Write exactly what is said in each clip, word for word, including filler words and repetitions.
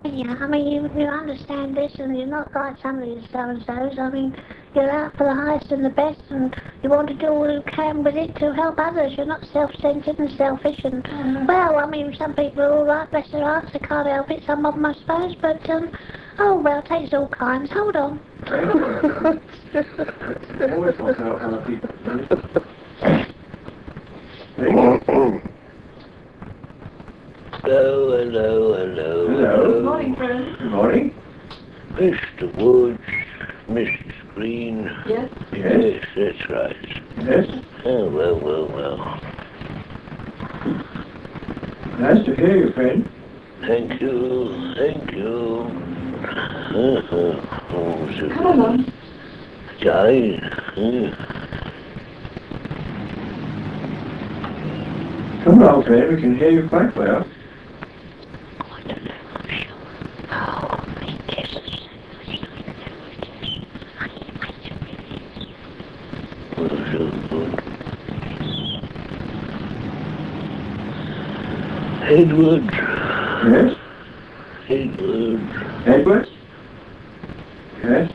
Yeah, I mean, you, you understand this, and you're not like some of these so-and-sos. I mean, you're out for the highest and the best, and you want to do all you can with it to help others. You're not self-centered and selfish, and, mm-hmm. Well, I mean, some people are all right, bless their hearts, they can't help it, some of them, I suppose, but, um, oh, well, it takes all kinds. Hold on. Always want to help other people. Hello, hello, hello. Hello. Good morning, friend. Good morning. Mister Woods, Missus Green. Yes? Yes. Yes, that's right. Yes. Oh, well, well, well. Nice to hear you, friend. Thank you, thank you. Uh-huh. Oh, so Come along. Charlie. Uh. Come along, friend. We can hear you quite well. Edward. Yes. Edward. Edward. Yes.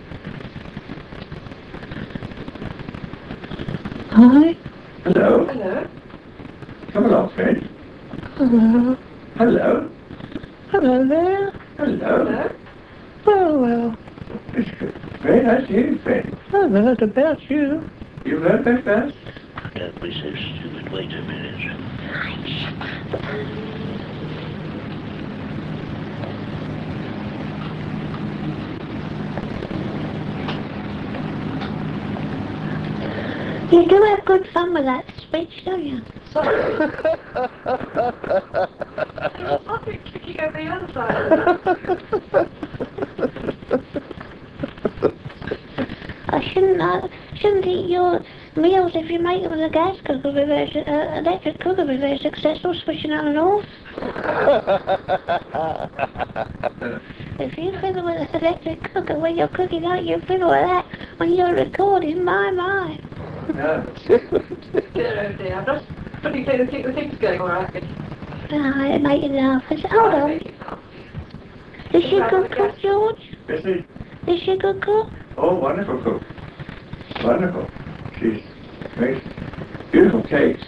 Hi. Hello. Hello. Come along, friend. Hello. Hello. Hello there. Hello. Hello. Oh, well, It's good. Very nice to hear you, friend. I've heard about you. You've heard that fast? Don't be so stupid. Wait a minute. You do have good fun with that speech, don't you? Sorry. There's something kicking over the other side. I shouldn't, uh, shouldn't eat your meals if you make them with a gas cooker, with a, uh, electric cooker, be very successful, switching on and off. If you fiddle with an electric cooker when you're cooking out, you fiddle with that when you're recording, my, my. No. Dear, oh dear. I'm just putting clear to keep the things going all right. Ah, it make you laugh. I said, hold on. Is she a good cook, George? Is she? Is she a good cook? Oh, wonderful cook. Wonderful. She makes beautiful cakes.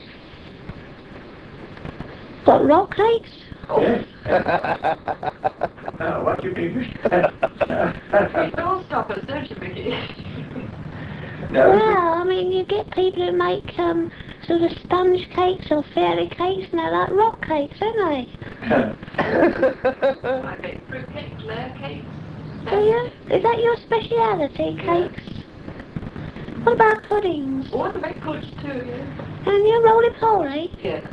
Got rock cakes? Yes. Now, what do you mean? She's all stoppers, don't you, Vicky? No. Well, I mean, you get people who make um, sort of sponge cakes or fairy cakes, and they're like rock cakes, aren't they? I make fruit cakes, layer cakes. Do you? Is that your speciality, cakes? What about puddings? Oh, I can make puddings too, yeah. And you roly-poly? Yes.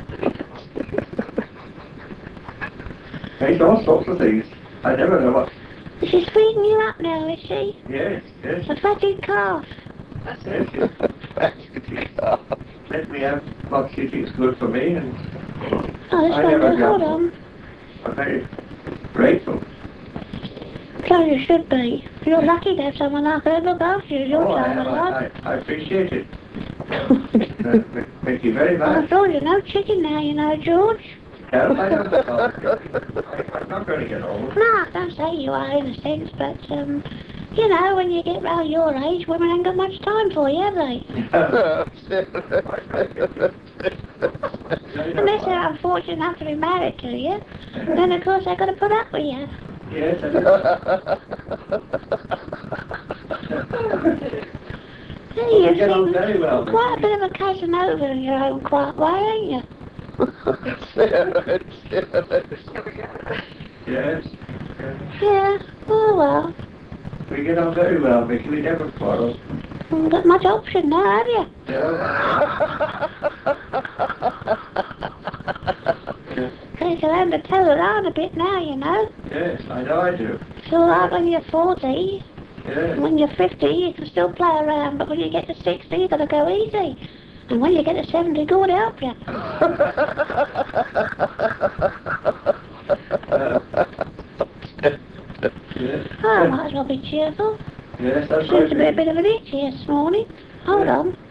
Makes all sorts of things. I never know what. She's feeding you up now, is she? Yes, yes. A fatted calf. That's Yes, it. yes. Let me have what she thinks good for me, and Oh, this I one, never hold got on. I'm very grateful. So you should be. You're lucky to have someone like her look after you your Oh, I, time of life. I, I, I appreciate it. Uh, thank you very I much. thought you're no chicken now, you know, George. No, I don't. Oh, I'm not going to get old. No, I don't say you are in a sense, but, um, you know, when you get round your age, women ain't got much time for you, have they? Unless they're unfortunate enough to be married to you, then of course they've got to put up with you. Yes, I do. Hey, you we get on seem very well. quite a bit of a Casanova in your own quiet way, ain't you? Yes. Yeah, oh well. We get on very well, Vicky. We never quarrel. Haven't got much option now, have you? So you can learn to toe the line a bit now, you know. Yes, I know I do. It's all right when you're forty. Yes. When you're fifty, you can still play around, but when you get to sixty, you've got to go easy. And when you get to seventy, God help you. Yes. Oh, I might as well be cheerful. Yes, that's Seems right. to be a bit of an itch here this morning. Hold Yeah. on.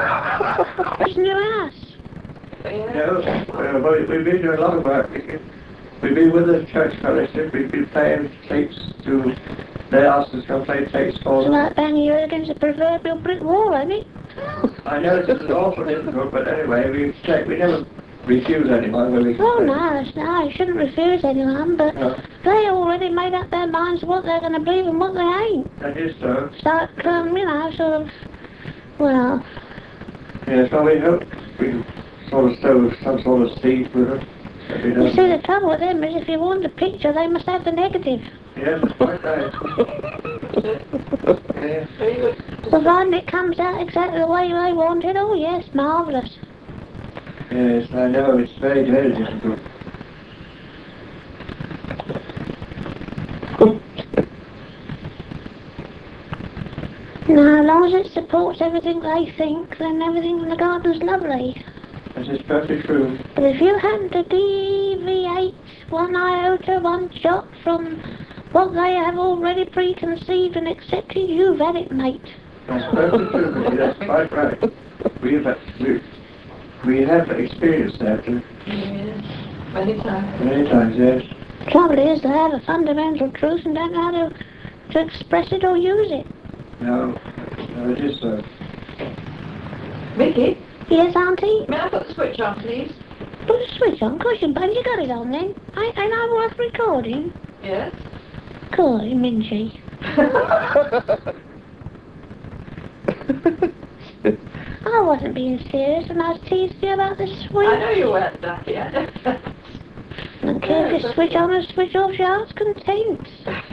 It's a new house. No, uh, we, we've been doing a lot of work, Vicky. We've been with the church fellowship, we've been playing tapes to, they asked us to come play tapes for It's them. like banging your head against a proverbial brick wall, isn't it? I know this is awful difficult, but anyway, we check, we never refuse anyone when we can Oh play. no, it's- no, you shouldn't refuse anyone, but No. they already made up their minds what they're going to believe and what they ain't. That is so. It's like, um, you know, sort of, well, Yes, well, we hope we sort of sow some sort of seed with it. that we you don't- see the trouble with them is if you want a picture, they must have the negative. Yes, that's quite right. Yes. Very good. Provided it comes out exactly the way they want it, oh yes, marvellous. Yes, I know, it's very, very difficult. Now, as long as it supports everything they think, then everything in the garden's lovely. That is perfectly true. But if you happen to deviate one iota, one jot from what they have already preconceived and accepted, you've had it, mate. That's perfectly true, that's quite right. We've, we, we have experienced that uh, Yes. Many times. many times, yes. The trouble is they have a fundamental truth and don't know how to, to express it or use it. No, no, it is so. Mickey, Yes, Auntie? may I put the switch on, please? Put the switch on. Of course you can. You got it on then. Ain't, ain't I worth recording? Yes. Cool, you Minchie. I wasn't being serious when I was teasing you about the switch. I know you weren't, Ducky. I know that. I don't care if you switch on or switch off, your heart's content.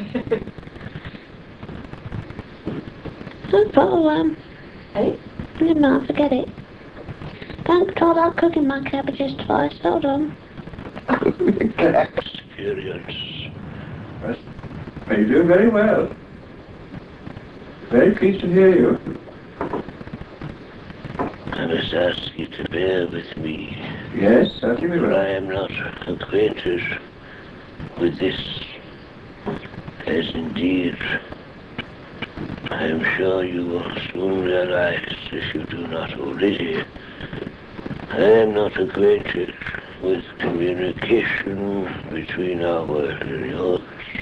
No problem. Hey? Never mind, forget it. Don't talk about cooking my cabbages twice. Hold on. Experience. Yes. Well, you're doing very well. Very pleased to hear you. I must ask you to bear with me, Yes, certainly we for I will. am not acquainted with this, as indeed I am sure you will soon realize, if you do not already, I am not acquainted with communication between our world and yours.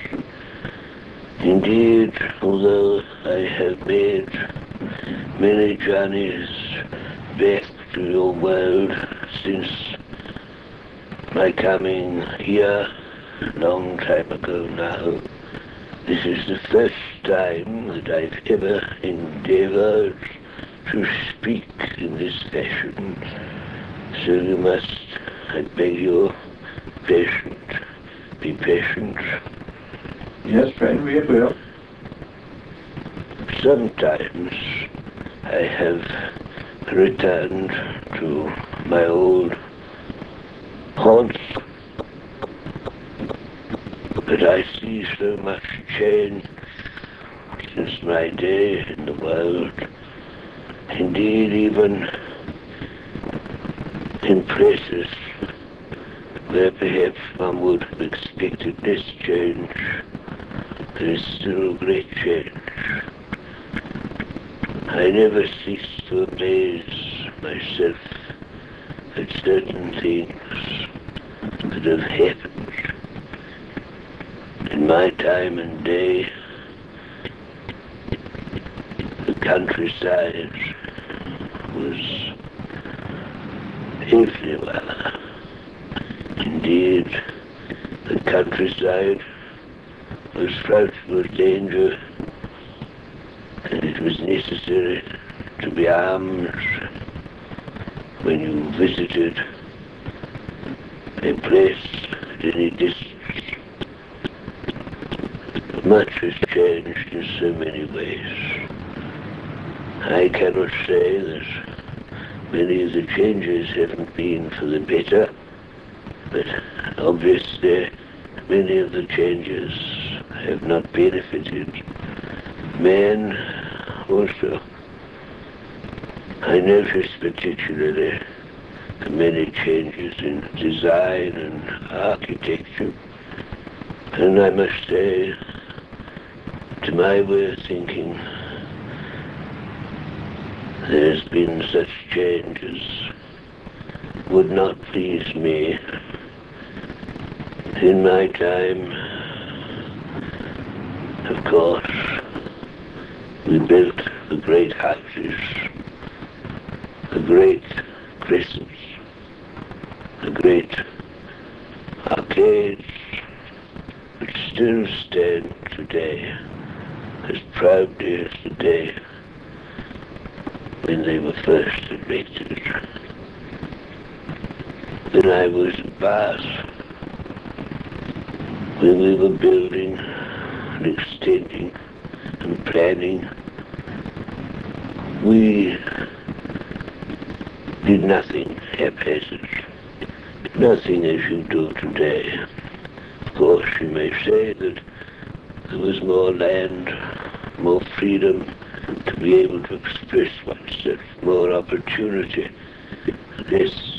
Indeed, although I have made many journeys back to your world since my coming here, long time ago now, this is the first time that I've ever endeavored to speak in this fashion. So you must, I beg you, patient, be patient. Yes, friend, we will. Sometimes I have returned to my old haunts, but I see so much change since my day in the world. Indeed, even in places where perhaps one would have expected this change, there is still great change. I never cease to amaze myself at certain things that have happened in my time and day. The countryside was everywhere. Indeed, the countryside was fraught with danger, and it was necessary to be armed when you visited a place at any distance. Much has changed in so many ways. I cannot say that many of the changes haven't been for the better, but obviously many of the changes have not benefited man also. I notice particularly the many changes in design and architecture, and I must say, to my way of thinking, there's been such changes would not please me In my time, of course, we built the great houses, the great crescents, the great arcades, which still stand today as proudly as the day when they were first erected. When I was at Bath, when we were building and extending and planning, we did nothing haphazard, nothing as you do today. Of course, you may say that there was more land, more freedom to be able to express oneself, more opportunity, less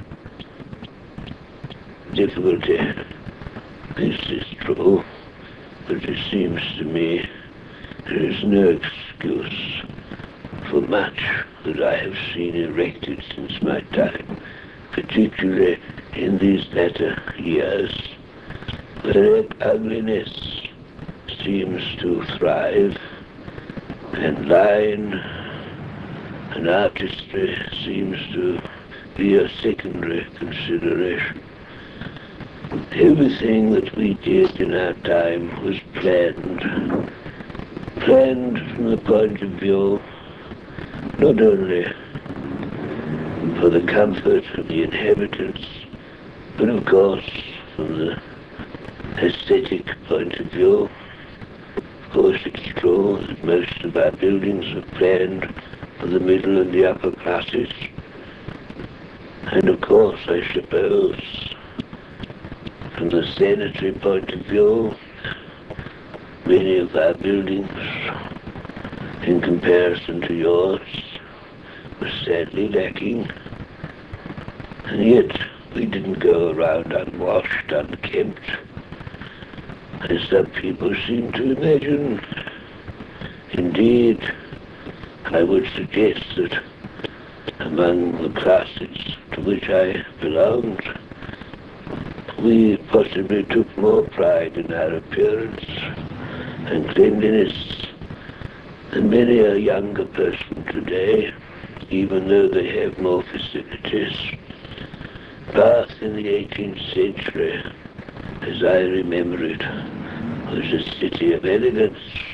difficulty. This is true, but it seems to me there is no excuse for much that I have seen erected since my time, particularly in these latter years, where ugliness seems to thrive, and line and artistry seems to be a secondary consideration. Everything that we did in our time was planned, planned from the point of view not only for the comfort of the inhabitants, but of course from the aesthetic point of view. Of course, it's true that most of our buildings are planned for the middle and the upper classes. And of course, I suppose, from the sanitary point of view, many of our buildings, in comparison to yours, were sadly lacking. And yet, we didn't go around unwashed, unkempt, as some people seem to imagine. Indeed, I would suggest that among the classes to which I belonged, we possibly took more pride in our appearance and cleanliness than many a younger person today, even though they have more facilities. Bath in the eighteenth century, as I remember it, was a city of elegance,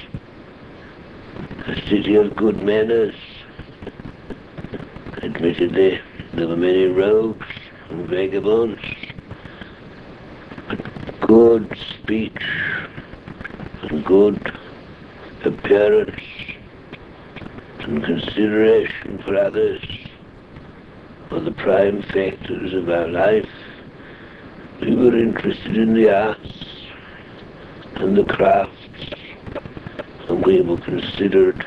a city of good manners. Admittedly, there were many rogues and vagabonds, but good speech and good appearance and consideration for others were the prime factors of our life. We were interested in the arts and the crafts, and we were considered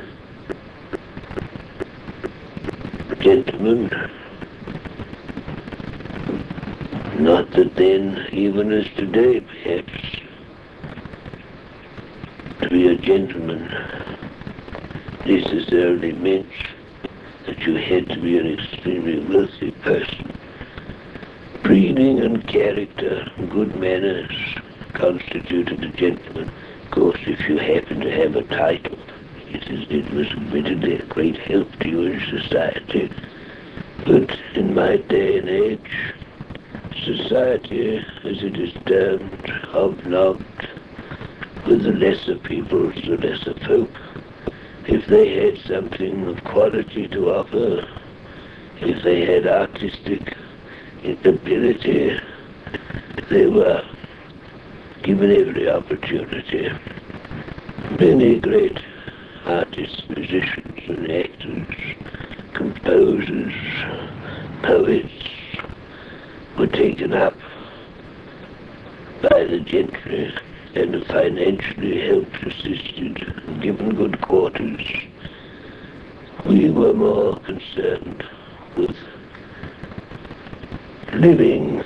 gentlemen. Not that then, even as today perhaps, to be a gentleman necessarily meant that you had to be an extremely wealthy person. Breeding and character and good manners constituted a gentleman. Of course, if you happened to have a title, it, is, it was admittedly a great help to you in society. But in my day and age, society, as it is termed, hobnobbed with the lesser peoples, the lesser folk. If they had something of quality to offer, if they had artistic ability, they were given every opportunity. Many great artists, musicians and actors, composers, poets were taken up by the gentry and financially helped, assisted, and given good quarters. We were more concerned with living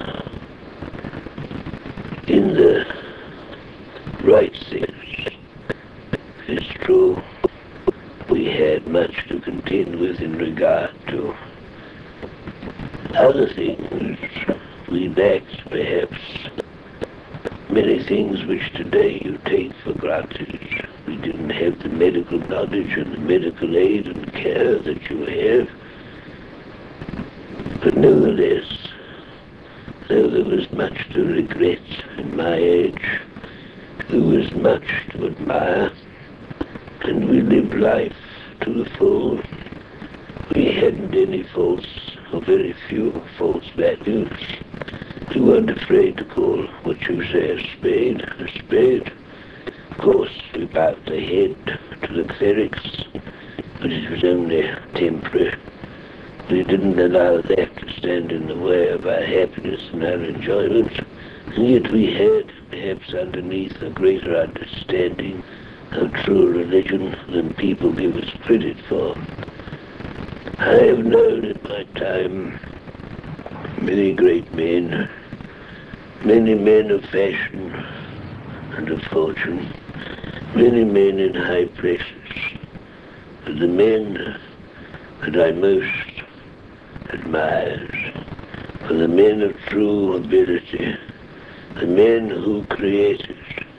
in the right sense. It's true, we had much to contend with in regard to other things. We lacked, perhaps, many things which today you take for granted. We didn't have the medical knowledge and the medical aid and care that you have. But nevertheless, though there was much to regret in my age, there was much to admire, and we lived life to the full. We hadn't any false, or very few false values. We weren't afraid to call what you say a spade a spade. Of course, we bowed the head to the clerics, but it was only temporary. We didn't allow that to stand in the way of our happiness and our enjoyment, and yet we had, perhaps underneath, a greater understanding of true religion than people give us credit for. I have known in my time many great men, many men of fashion and of fortune, many men in high places, but the men that I most admired were the men of true ability, the men who created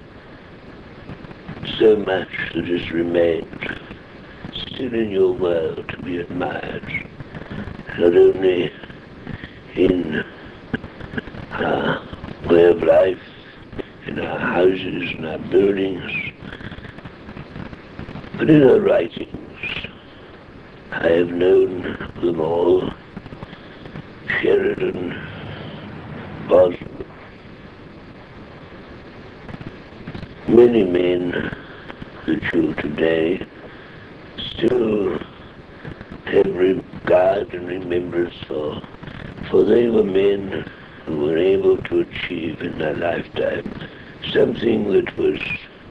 so much that has remained still in your world to be admired, not only in our way of life, in our houses and our buildings, but in our writings. I have known them all: Sheridan, Boswell, many men that you today still have regard and remembrance for, for they were men who were able to achieve in their lifetime something that was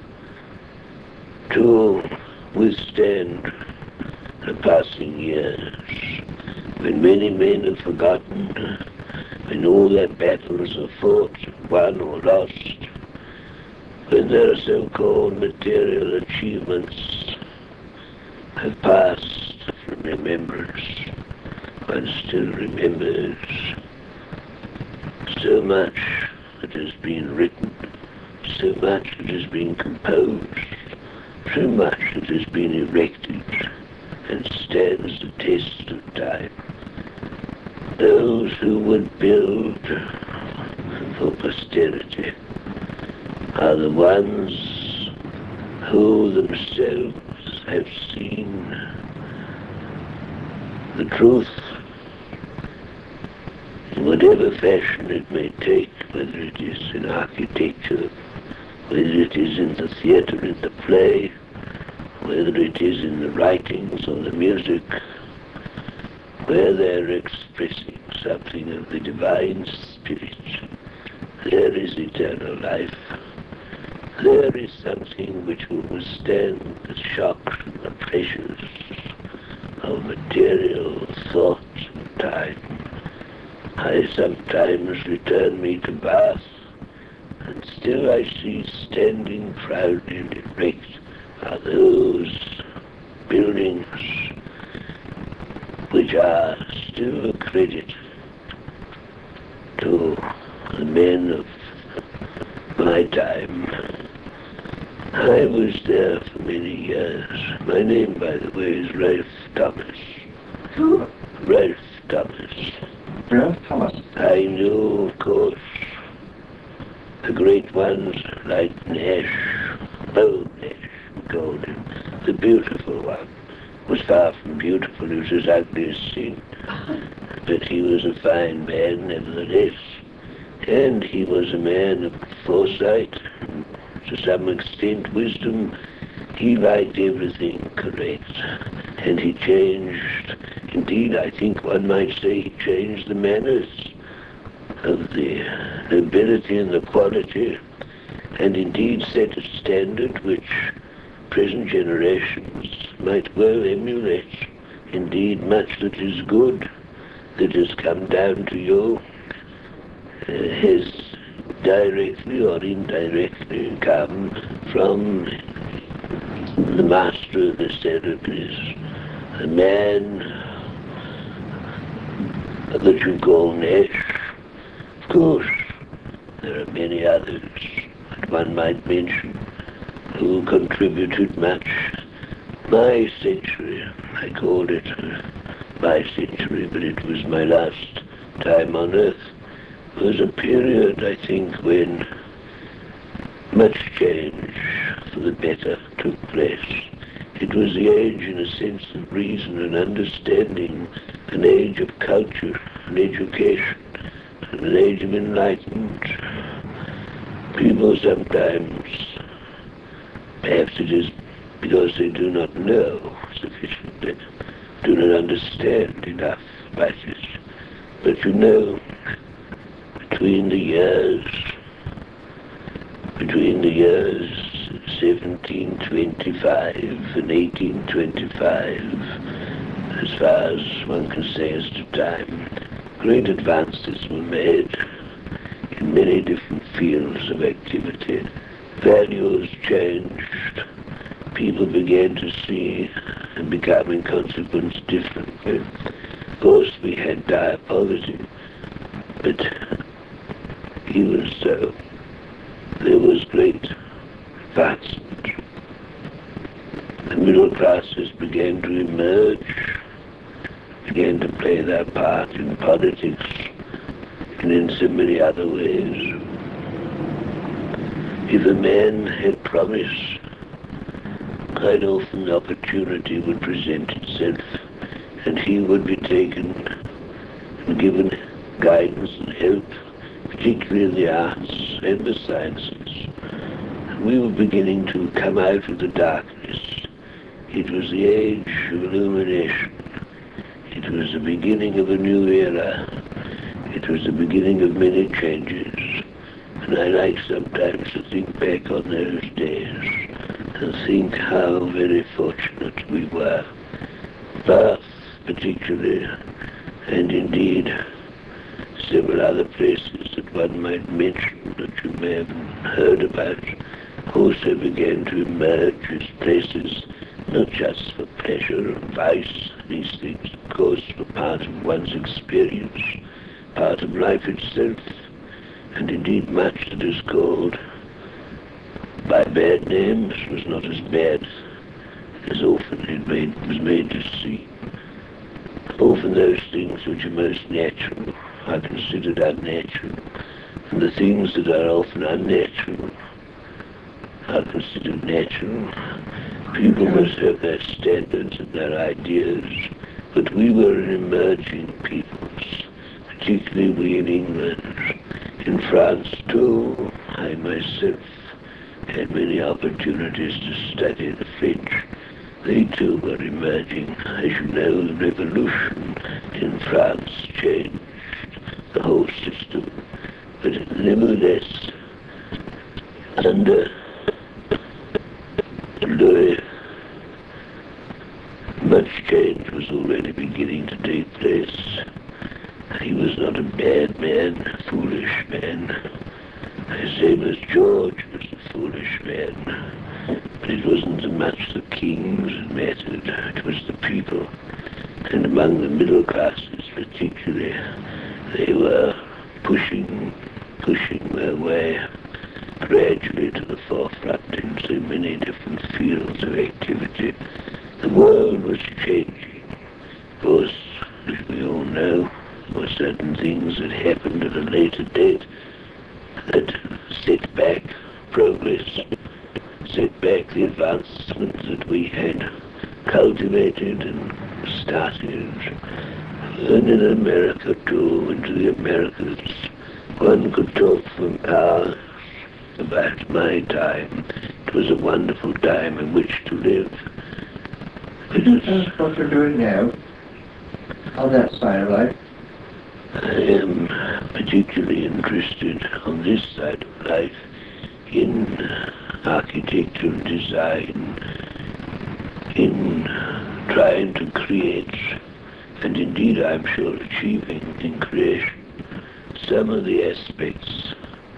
to withstand the passing years, when many men have forgotten, when all their battles are fought, won or lost, when their so-called material achievements have passed from remembrance. One still remembers so much that has been written, so much that has been composed, so much that has been erected and stands the test of time. Those who would build for posterity are the ones who themselves have seen the truth in whatever fashion it may take, whether it is in architecture, whether it is in the theatre, in the play, whether it is in the writings or the music, where they're expressing something of the divine spirit. There is eternal life. There is something which will withstand the shocks and the pressures of material thought and time. I sometimes return me to Bath, and still I see standing proudly and erect are those buildings which are still a credit to the men of my time. I was there for many years. My name, by the way, is Ralph Thomas. Who? Ralph Thomas. Ralph Thomas. I knew, of course, the great ones like Nash, old Nash, we called him, the beautiful one. Was far from beautiful, he was as ugly as sin. But he was a fine man, nevertheless. And he was a man of foresight, to some extent wisdom. He liked everything correct. And he changed, indeed, I think one might say he changed the manners of the nobility and the quality, and indeed set a standard which present generations might well emulate. Indeed, much that is good that has come down to you uh, has directly or indirectly come from the master of the ceremonies, a man that you call Nash. Of course, there are many others. that one might mention who contributed much. My century, I called it my century, but it was my last time on earth, was a period, I think, when much change for the better took place. It was the age, in a sense, of reason and understanding, an age of culture and education, an age of enlightenment. People sometimes, perhaps it is because they do not know sufficiently, do not understand enough about it. But you know, between the years, between the years seventeen twenty-five and eighteen twenty-five, as far as one can say as to time, great advances were made in many different fields of activity. Values changed. People began to see and become in consequence differently. Of course, we had dire poverty, but even so, there was great advancement. The middle classes began to emerge, began to play their part in politics and in so many other ways. If a man had promise, quite often the opportunity would present itself, and he would be taken and given guidance and help, particularly in the arts and the sciences. We were beginning to come out of the darkness. It was the age of illumination. It was the beginning of a new era. It was the beginning of many changes. And I like sometimes to think back on those days and think how very fortunate we were. Bath, particularly, and indeed several other places that one might mention that you may have heard about, also began to emerge as places not just for pleasure and vice. These things, of course, were part of one's experience, part of life itself, and indeed much that is called by bad names was not as bad as often it made, was made to seem. Often those things which are most natural are considered unnatural, and the things that are often unnatural are considered natural. People must have their standards and their ideas, but we were an emerging peoples, particularly we in England. In France too, I myself had many opportunities to study the French. They too were emerging. As you know, the revolution in France changed the whole system, but nevertheless, under Louis, much change was already beginning to take place. He was not a bad man, a foolish man. The same as George was a foolish man. But it wasn't so much the kings that mattered, it was the people. And among the middle classes particularly, they were pushing, pushing their way gradually to the forefront in so many different fields of activity. The world was changing. Of course, as we all know, there were certain things that happened at a later date that set back progress, set back the advancements that we had cultivated and started. And in America too, and to the Americans, one could talk for hours about my time. It was a wonderful time in which to live. Could you tell us what you're doing now on that side of life? I am particularly interested on this side of life in architecture and design, in trying to create, and indeed I'm sure achieving in creation, some of the aspects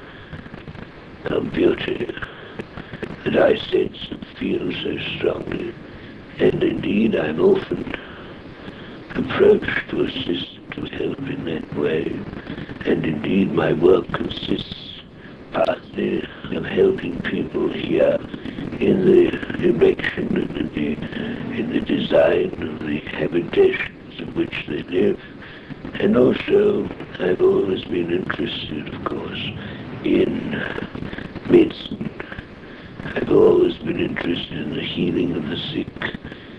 of beauty that I sense and feel so strongly. And indeed I'm often approached to assist, to help in that way. And indeed my work consists partly of helping people here in the erection and in the, in the design of the habitations in which they live. And also, I've always been interested, of course, in medicine. I've always been interested in the healing of the sick,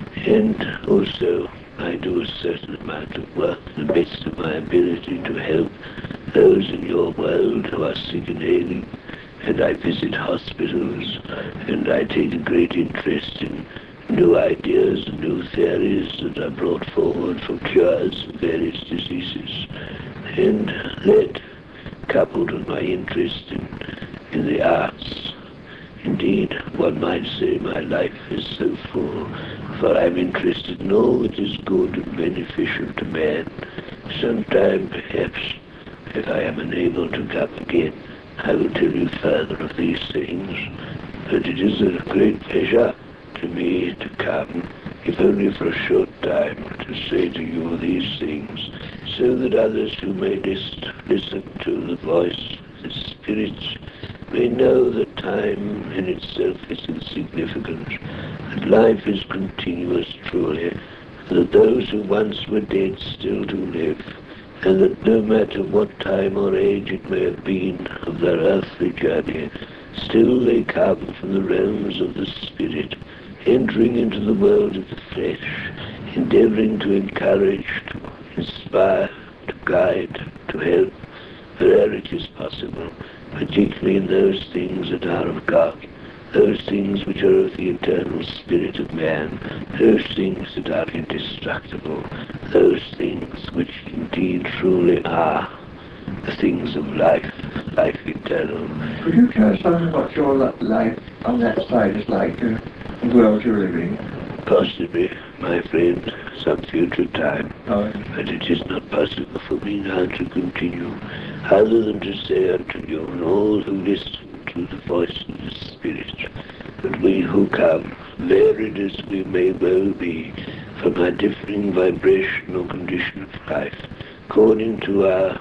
and also I do a certain amount of work to the best of my ability to help those in your world who are sick and ailing, and I visit hospitals, and I take a great interest in new ideas and new theories that are brought forward for cures of various diseases. And that, coupled with my interest in, in the arts, indeed, one might say my life is so full, for I'm interested in all that is good and beneficial to man. Sometime, perhaps, if I am unable to come again, I will tell you further of these things. But it is a great pleasure to me to come, if only for a short time, to say to you these things, so that others who may list, listen to the voice of the spirits may know that time in itself is insignificant, that life is continuous truly, that those who once were dead still do live, and that no matter what time or age it may have been of their earthly journey, still they come from the realms of the spirit, entering into the world of the flesh, endeavoring to encourage, to inspire, to guide, to help, wherever it is possible, particularly in those things that are of God, those things which are of the eternal spirit of man, those things that are indestructible, those things which indeed truly are the things of life, life eternal. Could you tell us something about your li- life on that side is like, uh, the world you're living? Possibly, my friend, some future time, Oh, but it is not possible for me now to continue, other than to say unto you and all who listen to the voice of the Spirit, that we who come, varied as we may well be, from our differing vibration or condition of life, according to our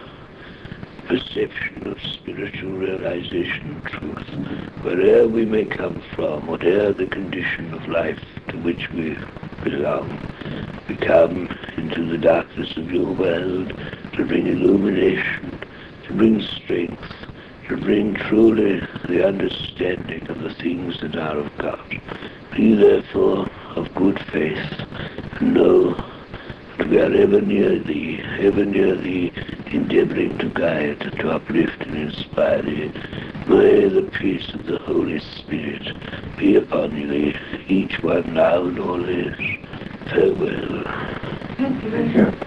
perception of spiritual realization and truth, wherever we may come from, whatever the condition of life to which we belong, we come into the darkness of your world to bring illumination, to bring strength, to bring truly the understanding of the things that are of God. Be therefore of good faith, and know that we are ever near thee, ever near thee, endeavoring to guide, to uplift and inspire thee. May the peace of the Holy Spirit be upon thee, each one now and always. Farewell. Thank you very thank you. much.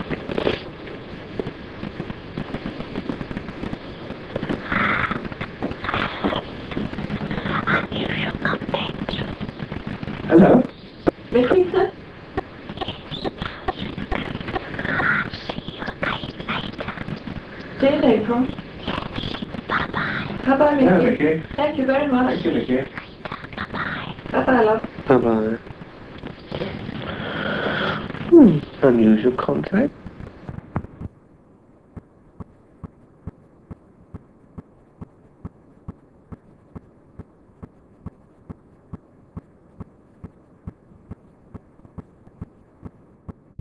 Hello? Missing, sir? See you later. Bye-bye. Bye-bye, Yeah, Mickey. Vicky. Thank you very much. Thank you, Vicky. Bye-bye, love. Bye-bye. Hmm, unusual contact.